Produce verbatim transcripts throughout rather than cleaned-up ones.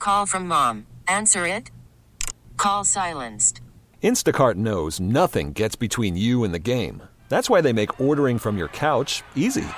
Call from mom. Answer it. Call silenced. Instacart knows nothing gets between you and the game. That's why they make ordering from your couch easy.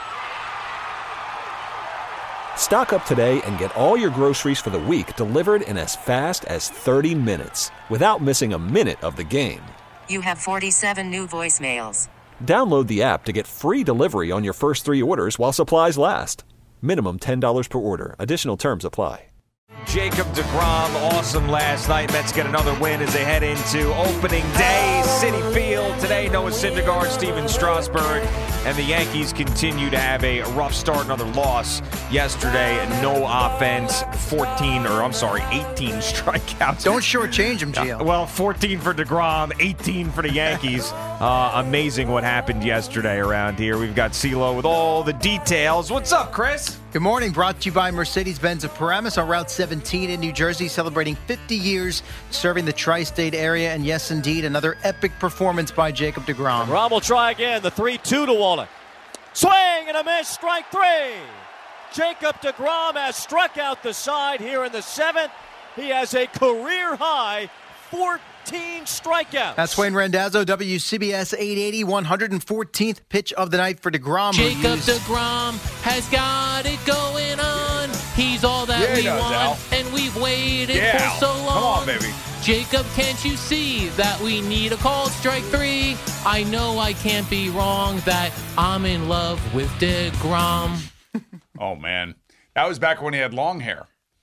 Stock up today and get all your groceries for the week delivered in as fast as thirty minutes without missing a minute of the game. You have forty-seven new voicemails. Download the app to get free delivery on your first three orders while supplies last. Minimum ten dollars per order. Additional terms apply. Jacob deGrom, awesome last night. Mets get another win as they head into opening day. Citi Field today. Noah Syndergaard, Steven Strasburg, and the Yankees continue to have a rough start. Another loss yesterday. No offense. fourteen, or I'm sorry, eighteen strikeouts. Don't shortchange him, Gio. Uh, well, fourteen for deGrom, eighteen for the Yankees. Uh, amazing what happened yesterday around here. We've got CeeLo with all the details. What's up, Chris? Good morning. Brought to you by Mercedes-Benz of Paramus on Route seventeen in New Jersey, celebrating fifty years serving the tri-state area. And yes, indeed, another epic performance by Jacob deGrom. deGrom will try again. The three two to Wallach. Swing and a miss. Strike three. Jacob deGrom has struck out the side here in the seventh. He has a career-high fourteen strikeouts. That's Wayne Randazzo, W C B S eight eighty, one hundred fourteenth pitch of the night for deGrom. Jacob used... deGrom has got it going on. He's all that yeah, we does, want, Al. and we've waited yeah, for so long. Come on, baby. Jacob, can't you see that we need a call? Strike three. I know I can't be wrong that I'm in love with deGrom. Oh, man. That was back when he had long hair.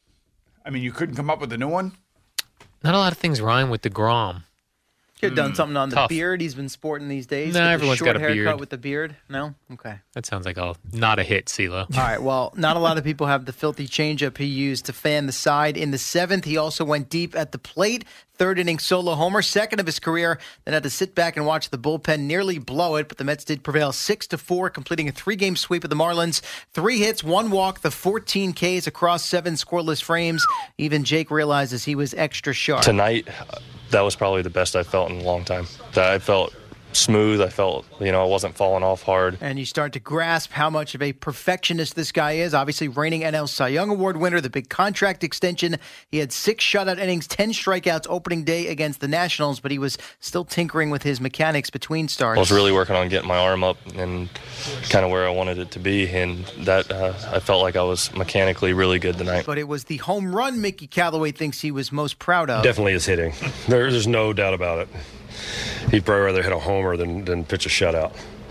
I mean, you couldn't come up with a new one? Not a lot of things rhyme with deGrom. Could have done something on the Tough. beard he's been sporting these days. No, Get the everyone's short got a haircut beard. with the beard. No? Okay. That sounds like a not a hit, CeeLo. All right, well, not a lot of people have the filthy changeup he used to fan the side. In the seventh, he also went deep at the plate. Third inning solo homer, second of his career, then had to sit back and watch the bullpen nearly blow it, but the Mets did prevail six to four, completing a three-game sweep of the Marlins. Three hits, one walk, the fourteen Ks across seven scoreless frames. Even Jake realizes he was extra sharp. Tonight, that was probably the best I felt in a long time. That I felt smooth. I felt, you know, I wasn't falling off hard. And you start to grasp how much of a perfectionist this guy is. Obviously, reigning N L Cy Young Award winner, the big contract extension. He had six shutout innings, ten strikeouts opening day against the Nationals, but he was still tinkering with his mechanics between starts. I was really working on getting my arm up and kind of where I wanted it to be, and that uh, I felt like I was mechanically really good tonight. But it was the home run Mickey Callaway thinks he was most proud of. Definitely his hitting. There, there's no doubt about it. He'd probably rather hit a homer than, than pitch a shutout.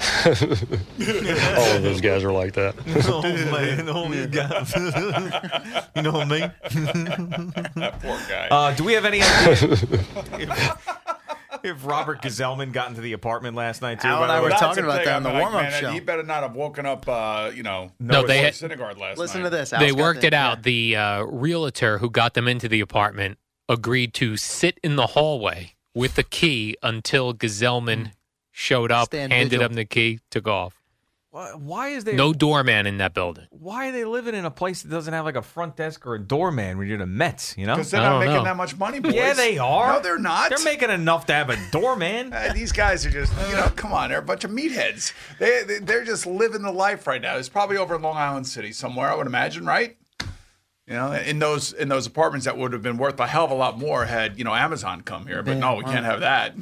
All of those guys are like that. Oh, man. Oh, you guys. You know what I mean? Poor guy. Uh, do we have any idea if, if Robert Gazelman got into the apartment last night, too? Al and I were That's talking the about thing. that on the I'm like, warm-up man, show. He better not have woken up, uh, you know, No, Noah they had- Syndergaard last Listen night. to this. They Al's got worked the- it out. The uh, realtor who got them into the apartment agreed to sit in the hallway with the key until Gazelman showed up, Stand handed vigil. him the key, took off. Why, why is there No doorman in that building. Why are they living in a place that doesn't have like a front desk or a doorman when you're the Mets, you know? Because they're I not don't making know. that much money, boys. Yeah, they are. No, they're not. They're making enough to have a doorman. Uh, these guys are just, you know, come on, they're a bunch of meatheads. They, they, they're just living the life right now. It's probably over in Long Island City somewhere, I would imagine, right? You know, in those in those apartments that would have been worth a hell of a lot more had, you know, Amazon come here. But no, we can't have that.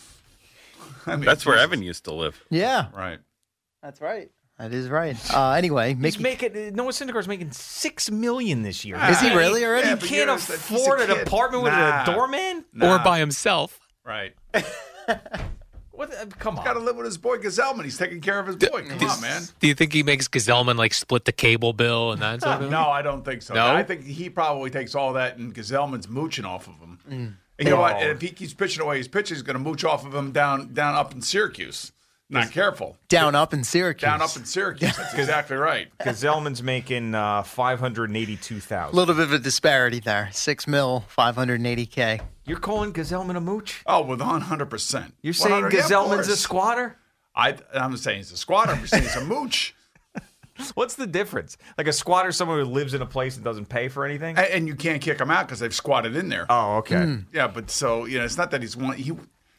I mean, That's where Evan used to live. Yeah, Right. that's right. That is right. Uh, anyway, He's Mickey, making Noah Syndergaard's making six million this year. Is he really already? You Yeah, but can't you're just a- he's a afford an kid. apartment with Nah. a doorman. Nah. Or by himself. Right. What? uh, Come on. Got to live with his boy Gazelman. He's taking care of his boy. Come on, man. Do you think he makes Gazelman like split the cable bill and that sort of No, I don't think so. No? I think he probably takes all that, and Gazelman's mooching off of him. And you know what? And if he keeps pitching away his pitches, he's going to mooch off of him down, down up in Syracuse. Not careful. Down up in Syracuse. Down up in Syracuse. That's exactly right. Gazelman's making uh, five hundred eighty-two A thousand. little bit of a disparity there. Six mil, five hundred eighty K. You're calling Gazelman a mooch? Oh, with one hundred percent. You're saying one hundred yeah, of Gazelman's a course. squatter? I, I'm saying he's a squatter. I'm saying he's a mooch. What's the difference? Like a squatter, someone who lives in a place and doesn't pay for anything? And, and you can't kick him out because they've squatted in there. Oh, okay. Yeah, but so, you know, it's not that he's one. He,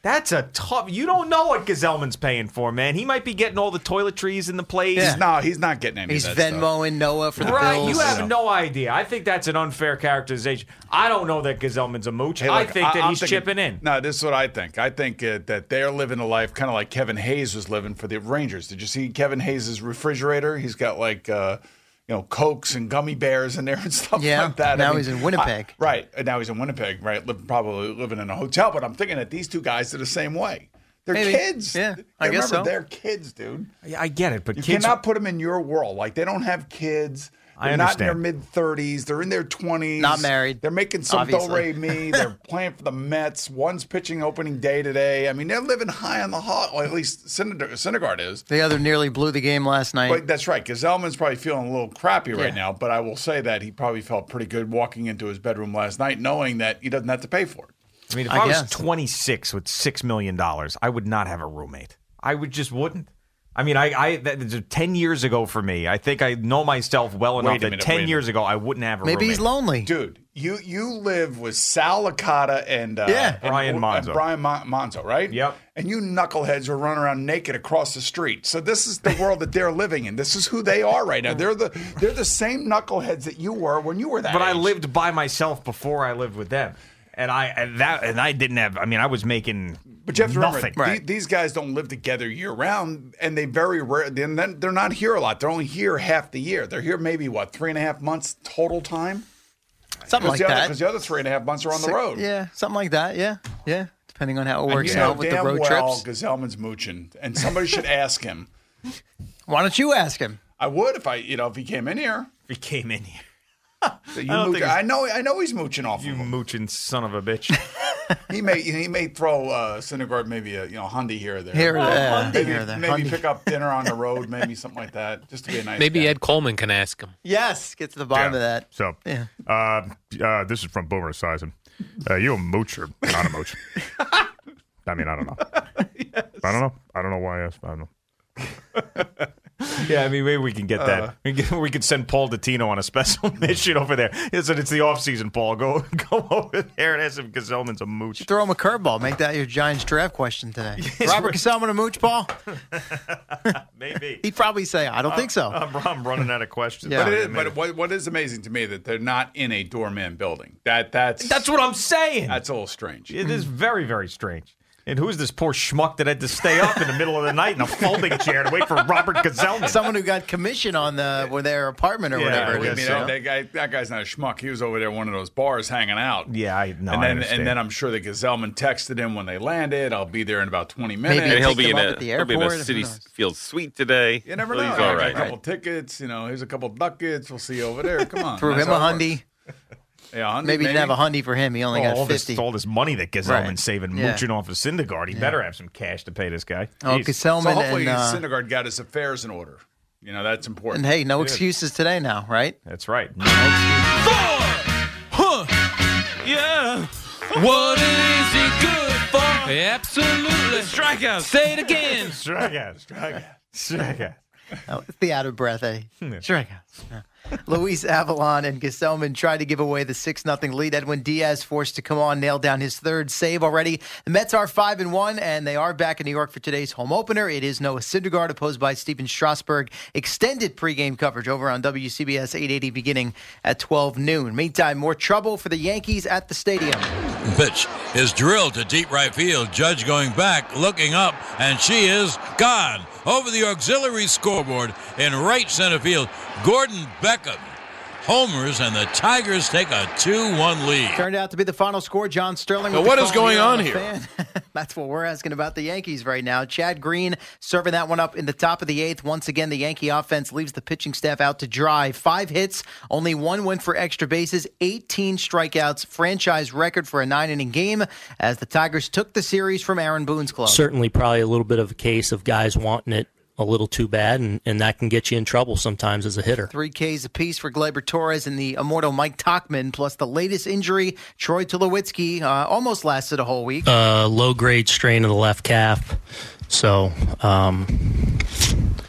That's a tough. You don't know what Gesellman's paying for, man. He might be getting all the toiletries in the place. Yeah. He's not. He's not getting any. He's of that Venmoing stuff. Noah for the Right, bills. you have no idea. I think that's an unfair characterization. I don't know that Gesellman's a mooch. Hey, I look, think that I'm he's thinking- chipping in. No, this is what I think. I think uh, that they're living a life kind of like Kevin Hayes was living for the Rangers. Did you see Kevin Hayes' refrigerator? He's got like, uh, you know, Cokes and gummy bears in there and stuff Yeah, like that. now he's in Winnipeg. I- right. And now he's in Winnipeg, right? Live, probably living in a hotel. But I'm thinking that these two guys are the same way. They're Maybe. kids. Yeah, They- I guess remember, so. they're kids, dude. Yeah, I get it, but You kids. cannot put them in your world. Like, they don't have kids. I They're not in their understand. mid thirties. They're in their twenties. Not married, They're making some obviously. do-re-mi. They're playing for the Mets. One's pitching opening day today. I mean, they're living high on the hog. Well, at least Syndergaard Syndergaard is. The other nearly blew the game last night. But that's right. Gesellman's probably feeling a little crappy right Yeah. now. But I will say that he probably felt pretty good walking into his bedroom last night knowing that he doesn't have to pay for it. I mean, if I I, was guess. twenty-six with six million dollars, I would not have a roommate. I would just wouldn't. I mean, I, I that, ten years ago for me, I think I know myself well enough Wait a that minute, ten wait a years ago I wouldn't have a Maybe roommate. he's lonely. Dude, you you live with Sal Licata and uh, Yeah. and- Brian and Monzo. Brian Mon- Monzo, right? Yep. And you knuckleheads are running around naked across the street. So this is the world that they're living in. This is who they are right now. They're the they're the same knuckleheads that you were when you were that But I age. lived by myself before I lived with them, and I and that and I didn't have. I mean, I was making. But you have to nothing. remember, the- these guys don't live together year round, and they very rare. Then then they're not here a lot. They're only here half the year. They're here maybe what three and a half months total time. Something like the that. Because the other three and a half months are on the Six- road. Yeah, something like that. Yeah, yeah. Depending on how it And works you know out with the damn road well trips. Gesellman's mooching, and somebody should ask him. Why don't you ask him? I would if I, you know, if he came in here. If he came in here, That you I don't mooch- think it's- I know, I know he's mooching off you of him. mooching son of a bitch. He may, he may throw uh, Syndergaard maybe a, you know, Hundy here or there. Here or there. Maybe, Here or there. maybe Hundy. pick up dinner on the road, maybe something like that, just to be a nice. Maybe guy. Ed Coleman can ask him. Yes, get to the bottom Yeah. of that. So, Yeah. uh, uh, this is from Boomer Esiason. Uh, you a mooch or not a mooch? I mean, I don't know. I don't know. I don't know why I asked. I don't know. Yeah, I mean, maybe we can get that. We can, we could send Paul Dottino on a special mission over there. It's, it's the off season, Paul. Go go over there and ask if Gesellman's a mooch. Throw him a curveball. Make that your Giants draft question today. Robert Gesellman a mooch, Paul? Maybe. He'd probably say, I don't think so. I'm, I'm running out of questions. Yeah. But, it is, Maybe. but what, what is amazing to me that they're not in a doorman building. That that's That's what I'm saying. that's a little strange. It is very, very strange. And who's this poor schmuck that had to stay up in the middle of the night in a folding chair to wait for Robert Gesellman? Someone who got commission on the with their apartment or Yeah, whatever I it mean, is. so. that, that guy, that guy's not a schmuck. He was over there at one of those bars hanging out. Yeah, I know. and I then understand. and then I'm sure that Gesellman texted him when they landed. I'll be there in about twenty minutes. Maybe And he'll pick be them in up a at the he'll be in a airport, who City knows? Field suite today. You never So know. He's I all got right. a couple tickets. You know, here's a couple ducats. We'll see you over there. Come on. Threw That's him a how it hundy. works. Yeah, hundy, Maybe he didn't have a hundy for him. He only Oh, got all this, fifty. all this money that Gesellman's Right. saving, Yeah. mooching off of Syndergaard. He better have some cash to pay this guy. Oh, Jeez. Gesellman So hopefully and, uh, Syndergaard got his affairs in order. You know, that's important. and hey, no excuses today now, right? That's right. Huh. Yeah. What is he good for? Absolutely. Strikeout. Say it again. Strikeout, strikeout, strikeout. Oh, it's the out of breath, eh? Strikeouts. Yeah. Luis Avalon and Gesellman tried to give away the six nothing lead. Edwin Diaz forced to come on, nailed down his third save already. The Mets are five and one, and they are back in New York for today's home opener. It is Noah Syndergaard, opposed by Stephen Strasburg. Extended pregame coverage over on W C B S eight eighty beginning at twelve noon. Meantime, more trouble for the Yankees at the stadium. Pitch is drilled to deep right field. Judge going back, looking up, and she is gone over the auxiliary scoreboard in right center field. Gordon Beckham homers, and the Tigers take a two one lead. Turned out to be the final score. John Sterling. Well, with what the is call going here on the here? Fan. That's what we're asking about the Yankees right now. Chad Green serving that one up in the top of the eighth. Once again, the Yankee offense leaves the pitching staff out to dry. Five hits, only one went for extra bases, eighteen strikeouts, franchise record for a nine-inning game as the Tigers took the series from Aaron Boone's club. Certainly probably a little bit of a case of guys wanting it a little too bad, and, and that can get you in trouble sometimes as a hitter. Three Ks apiece for Gleyber Torres and the immortal Mike Tauchman, plus the latest injury, Troy Tulowitzki, uh, almost lasted a whole week. Uh, low-grade strain of the left calf. So, um,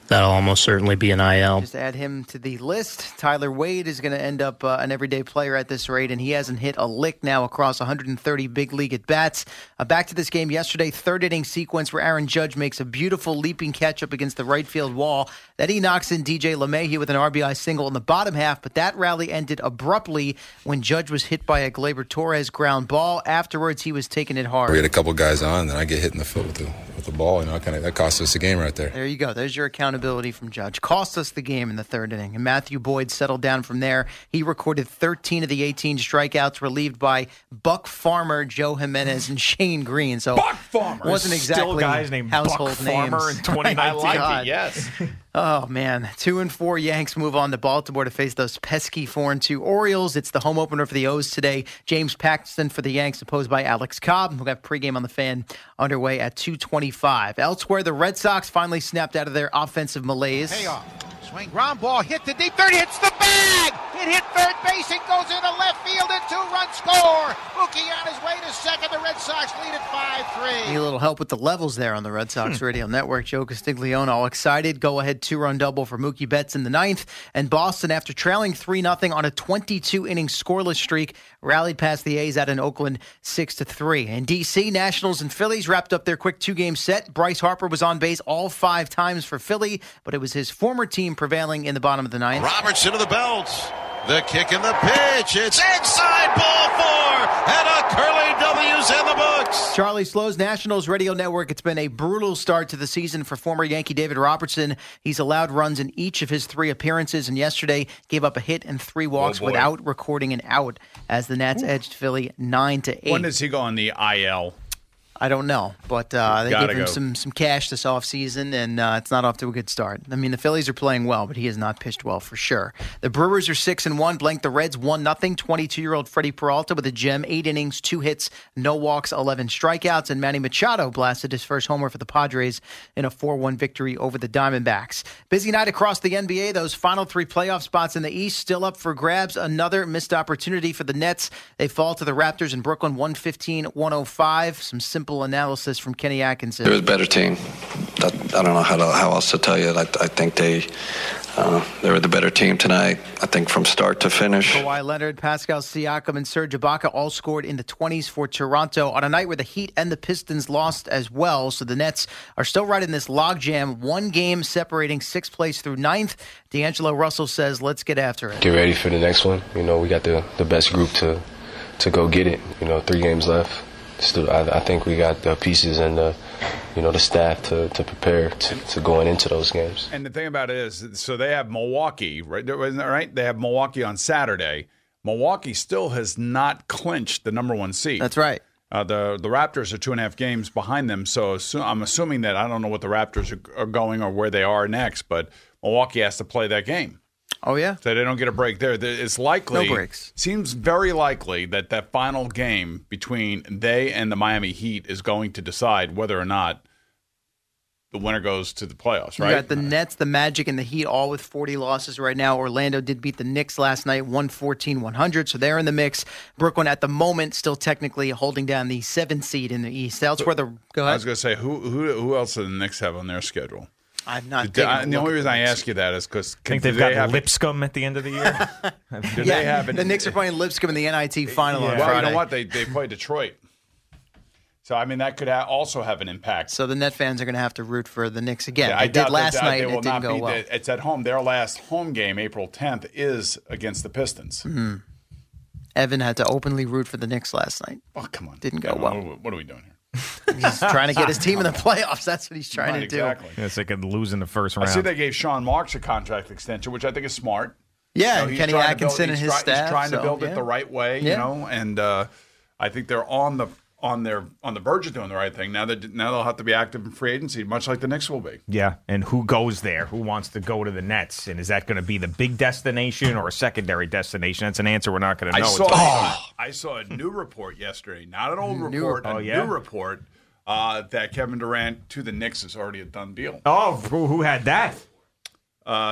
that'll almost certainly be an I L. Just add him to the list. Tyler Wade is going to end up uh, an everyday player at this rate, and he hasn't hit a lick now across one hundred thirty big league at-bats. Uh, back to this game yesterday, third inning sequence where Aaron Judge makes a beautiful leaping catch up against the right field wall. Then he knocks in D J LeMahieu with an R B I single in the bottom half, but that rally ended abruptly when Judge was hit by a Gleyber Torres ground ball. Afterwards, he was taking it hard. We had a couple guys on, then I get hit in the foot with the with the ball, and you know, kind of that cost us the game right there. There you go. There's your accountability from Judge. Cost us the game in the third inning. And Matthew Boyd settled down from there. He recorded thirteen of the eighteen strikeouts, relieved by Buck Farmer, Joe Jimenez, and Shane Green. So Buck Farmer. Wasn't exactly Still guys named household Buck Farmer names. in twenty nineteen. I like God. it, yes. Oh, man. Two and four Yanks move on to Baltimore to face those pesky four and two Orioles. It's the home opener for the O's today. James Paxton for the Yanks, opposed by Alex Cobb. We'll have pregame on the Fan underway at two twenty-five. Elsewhere, the Red Sox finally snapped out of their offensive malaise. Payoff. Swing, ground ball, hit to deep third, hits the bag! It hit third base, it goes into left field, and two-run score! Mookie on his way to second, the Red Sox lead at five three. Need a little help with the levels there on the Red Sox Radio Network. Joe Castiglione all excited. Go-ahead two-run double for Mookie Betts in the ninth. And Boston, after trailing three nothing on a twenty-two inning scoreless streak, rallied past the A's out in Oakland six to three. In D C, Nationals and Phillies wrapped up their quick two-game set. Bryce Harper was on base all five times for Philly, but it was his former team prevailing in the bottom of the ninth. Robertson to the belt. The kick and the pitch. It's inside ball four. And a curly W's in the books. Charlie Slow's Nationals Radio Network. It's been a brutal start to the season for former Yankee David Robertson. He's allowed runs in each of his three appearances, and yesterday gave up a hit and three walks oh without recording an out as the Nats edged Philly nine to eight. When does he go on the I L? I don't know, but uh, they Gotta gave him go. some some cash this offseason, and uh, it's not off to a good start. I mean, the Phillies are playing well, but he has not pitched well for sure. The Brewers are six and one, blanked the Reds one nothing. twenty-two-year-old Freddie Peralta with a gem, eight innings, two hits, no walks, eleven strikeouts, and Manny Machado blasted his first homer for the Padres in a four one victory over the Diamondbacks. Busy night across the N B A. Those final three playoff spots in the East still up for grabs. Another missed opportunity for the Nets. They fall to the Raptors in Brooklyn, one fifteen to one oh five. Some simple analysis from Kenny Atkinson. They're a better team. That, I don't know how to, how else to tell you. I, I think they uh, they were the better team tonight. I think from start to finish. Kawhi Leonard, Pascal Siakam, and Serge Ibaka all scored in the twenties for Toronto on a night where the Heat and the Pistons lost as well. So the Nets are still right in this logjam. One game separating sixth place through ninth. D'Angelo Russell says, "Let's get after it." Get ready for the next one. You know, we got the the best group to to go get it. You know, three games left. Still, I, I think we got the pieces and the, you know, the staff to, to prepare to, to going into those games. And the thing about it is, so they have Milwaukee, right? Isn't that right? They have Milwaukee on Saturday. Milwaukee still has not clinched the number one seed. That's right. Uh, the the Raptors are two and a half games behind them, so assu- I'm assuming that I don't know what the Raptors are, are going or where they are next, but Milwaukee has to play that game. Oh, yeah? So they don't get a break there. It's likely. No breaks. Seems very likely that that final game between they and the Miami Heat is going to decide whether or not the winner goes to the playoffs, right? You got the Nets, the Magic, and the Heat all with forty losses right now. Orlando did beat the Knicks last night, one fourteen one hundred, so they're in the mix. Brooklyn, at the moment, still technically holding down the seventh seed in the East. That's where the – go ahead. I was going to say, who, who who else do the Knicks have on their schedule? I've not The, taken a I, the look only at reason the I Knicks. ask you that is because I think they've they got have Lipscomb at the end of the year. Do yeah, they have it? the Knicks are playing Lipscomb in the N I T final on Well, Friday. you know what? They they play Detroit. So, I mean, that could ha- also have an impact. So the Net fans are going to have to root for the Knicks again. Yeah, they I did doubt last that, night, they and will it didn't not go be, well. It's at home. Their last home game, April tenth, is against the Pistons. Mm-hmm. Evan had to openly root for the Knicks last night. Oh, come on. Didn't go Come well. on. What, what are we doing here? He's trying to get his team in the playoffs. That's what he's trying Right, to do. exactly. It's like a lose in the first I round. see they gave Sean Marks a contract extension, which I think is smart. Yeah, You know, he's Kenny trying to Atkinson build- and he's his try- staff, He's trying to so, build yeah. it the right way, Yeah. you know, and uh, I think they're on the on their on the verge of doing the right thing. Now that now they'll have to be active in free agency, much like the Knicks will be. Yeah, and who goes there? Who wants to go to the Nets? And is that going to be the big destination or a secondary destination? That's an answer we're not going to know. I saw, until- I saw a new report yesterday, not an old New report, report. a Oh, yeah? new report uh, that Kevin Durant to the Knicks is already a done deal. Oh, who, who had that? Uh, is it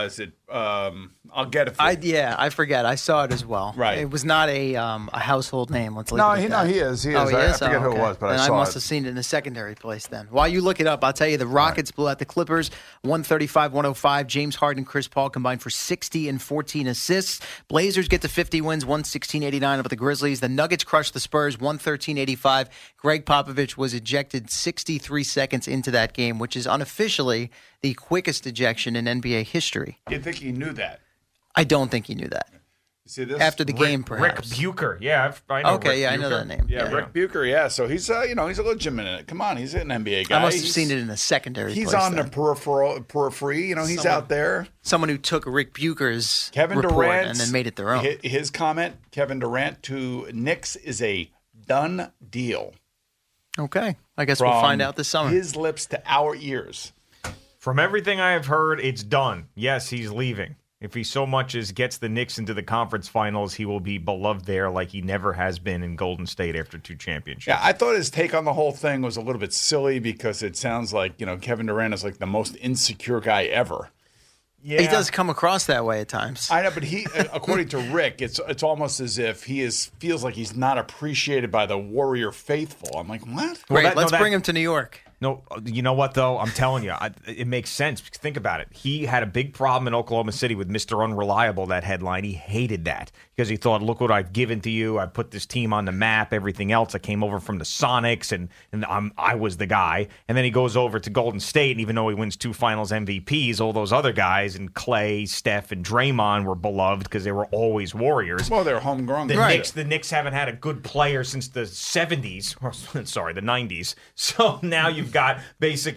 Um, I'll get it. For I yeah, I forget. I saw it as well. Right. It was not a um, a household name. Let's leave No, it at he- that. no, he is. He Oh, is. he I- I is? forget Oh, who it okay. was, but I Then saw must it. have seen it in a secondary place then. While you look it up, I'll tell you the Rockets blew out the Clippers one thirty-five one oh five. James Harden, Chris Paul combined for sixty and fourteen assists. Blazers get to fifty wins, one sixteen eighty-nine over the Grizzlies. The Nuggets crushed the Spurs one thirteen eighty-five. Greg Popovich was ejected sixty-three seconds into that game, which is unofficially the quickest ejection in N B A history. You think he knew that? I don't think he knew that. You see this? After the Rick- game, perhaps. Rick Bucher. Yeah, I've, I know Okay, Rick yeah, I know Bucher. that name. Yeah, Yeah. Rick Bucher. Yeah, so he's uh, you know he's a legitimate. Come on, he's an N B A guy. I must have He's- seen it in a secondary He's place on then. the peripheral periphery. You know, he's Someone- out there. Someone who took Rick Bucher's Kevin report Durant and then made it their own. His comment, Kevin Durant to Knicks is a done deal. Okay, I guess we'll From find out this summer. His lips to our ears. From everything I have heard, it's done. Yes, he's leaving. If he so much as gets the Knicks into the conference finals, he will be beloved there like he never has been in Golden State after two championships. Yeah, I thought his take on the whole thing was a little bit silly because it sounds like, you know, Kevin Durant is like the most insecure guy ever. He does come across that way at times. I know, but he, according to Rick, it's it's almost as if he is feels like he's not appreciated by the Warrior faithful. I'm like, what? Great, that- no, let's that- bring him to New York. No, you know what, though? I'm telling you, I, it makes sense. Think about it. He had a big problem in Oklahoma City with Mister Unreliable, that headline. He hated that because he thought, look what I've given to you. I put this team on the map, everything else. I came over from the Sonics, and, and I'm, I was the guy. And then he goes over to Golden State, and even though he wins two finals M V Ps, all those other guys, and Clay, Steph, and Draymond were beloved because they were always Warriors. Well, they're homegrown. The Right. Knicks, the Knicks haven't had a good player since the seventies, or sorry, the nineties. So now you've got basically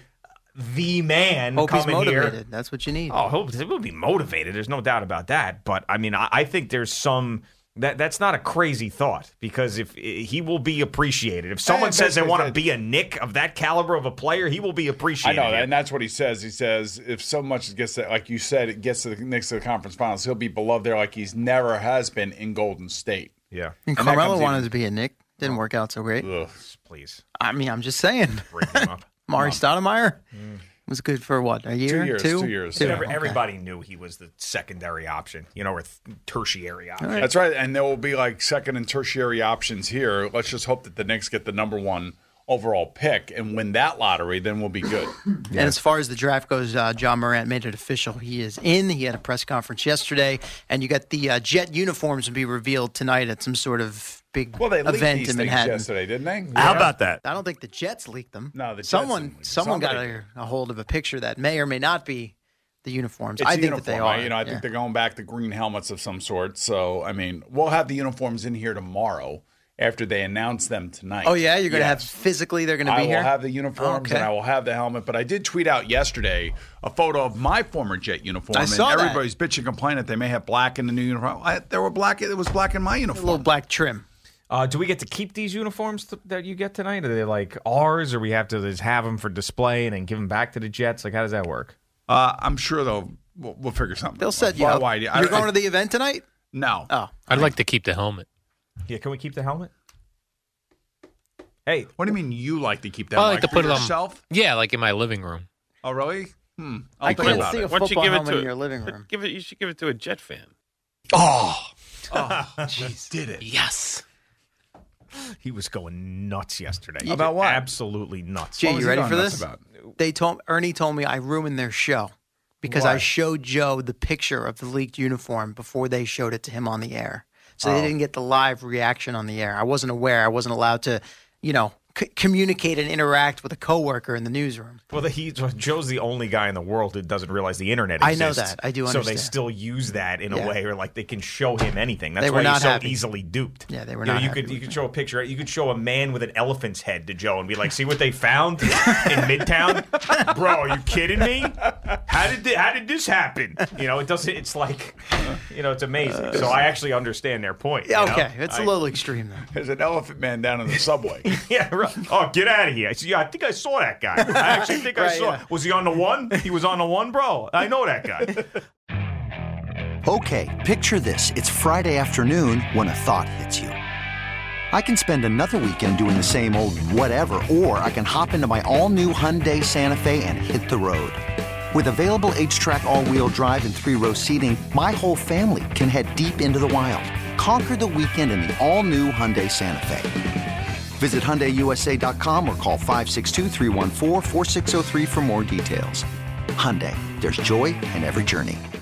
the man Hope he's coming here. motivated. That's what you need. Oh, he'll, he'll be motivated. There's no doubt about that. But I mean, I, I think there's some. That that's not a crazy thought because if he will be appreciated. If someone Yeah, says they basically want to that- be a Nick of that caliber of a player, he will be I appreciated. know, and that's what he says. He says if so much gets to, like you said, it gets to the Knicks to the conference finals, he'll be beloved there like he's never has been in Golden State. Yeah, And that Carmelo comes wanted even- to be a Nick. Didn't work out so great. Ugh. Please. I mean, I'm just saying. Break him up. Mari Stoudemire was good for what, a year? Two years, Two, two years. Every- Okay. Everybody knew he was the secondary option, you know, or th- tertiary option. That's right, and there will be like second and tertiary options here. Let's just hope that the Knicks get the number one overall pick and win that lottery, then we'll be good. And as far as the draft goes, uh, John Morant made it official. He is in. He had a press conference yesterday, and you got the uh, Jet uniforms to be revealed tonight at some sort of big Well, they leaked event these in things Manhattan. yesterday, didn't they? How about that? I don't think the Jets leaked them. No, the Jets someone didn't leak. someone got Somebody a, a hold of a picture that may or may not be the uniforms. It's I a think that they uniform, are. right? You know, I yeah. think they're going back to green helmets of some sort. So, I mean, we'll have the uniforms in here tomorrow after they announce them tonight. Oh yeah, you're going to have Yes. physically. They're going to I be will here. have the uniforms Okay. and I will have the helmet. But I did tweet out yesterday a photo of my former Jet uniform. I saw and that. everybody's bitching, complaining that they may have black in the new uniform. I, there were black. It was black in my a uniform. little black trim. Uh, do we get to keep these uniforms th- that you get tonight? Are they like ours, or we have to just have them for display and then give them back to the Jets? Like, how does that work? Uh, I'm sure they'll we'll, we'll figure something. They'll set you Why- up. why- I- You're going I- to the event tonight? No. Oh, I'd like to keep the helmet. Yeah, can we keep the helmet? Hey, what do you mean you like to keep that? I like like to for put it yourself? on. Yeah, like in my living room. Oh, really? Hmm. I'll I think can't about see it. a Why don't you football give it helmet to in your living room. Give it. You should give it to a Jet fan. Oh, Oh, jeez, did it? Yes. he was going nuts yesterday. About what? Absolutely nuts. Jay, What was you he ready going for nuts this? about? They told Ernie told me I ruined their show because Why? I showed Joe the picture of the leaked uniform before they showed it to him on the air. So Oh. they didn't get the live reaction on the air. I wasn't aware. I wasn't allowed to, you know, c- communicate and interact with a coworker in the newsroom. Well, the, he, Joe's the only guy in the world who doesn't realize the internet I know exists. that. I do So they understand. still use that in Yeah. a way where like they can show him anything. That's They were why not he's so happy. easily duped. Yeah, they were You know, not You happy could you with could show a picture. You could show a man with an elephant's head to Joe and be like, "See what they found in Midtown, bro? Are you kidding me? How did thi- how did this happen? You know, it doesn't. It's like, you know, it's amazing. So I actually understand their point. Yeah, you know? okay, it's a I- little extreme though. There's an elephant man down in the subway. Yeah, right. Oh, get out of here. I said, yeah, I think I saw that guy. I actually think I Right, saw. yeah. Was he on the one? He was on the one, bro. I know that guy. Okay, picture this. It's Friday afternoon when a thought hits you. I can spend another weekend doing the same old whatever, or I can hop into my all-new Hyundai Santa Fe and hit the road. With available H-Track all-wheel drive and three-row seating, my whole family can head deep into the wild. Conquer the weekend in the all-new Hyundai Santa Fe. Visit Hyundai U S A dot com or call five six two, three one four, four six zero three for more details. Hyundai, there's joy in every journey.